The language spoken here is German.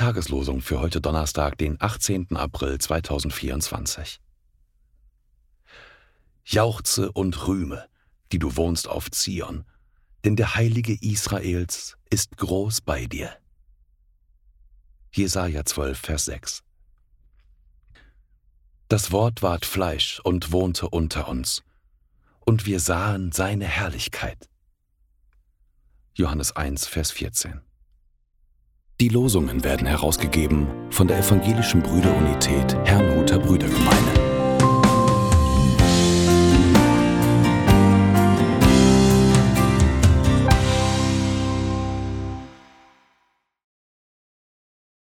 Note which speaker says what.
Speaker 1: Tageslosung für heute Donnerstag, den 18. April 2024. Jauchze und rühme, die du wohnst auf Zion, denn der Heilige Israels ist groß bei dir. Jesaja 12, Vers 6. Das Wort ward Fleisch und wohnte unter uns, und wir sahen seine Herrlichkeit. Johannes 1, Vers 14. Die Losungen werden herausgegeben von der Evangelischen Brüderunität Herrnhuter Brüdergemeine.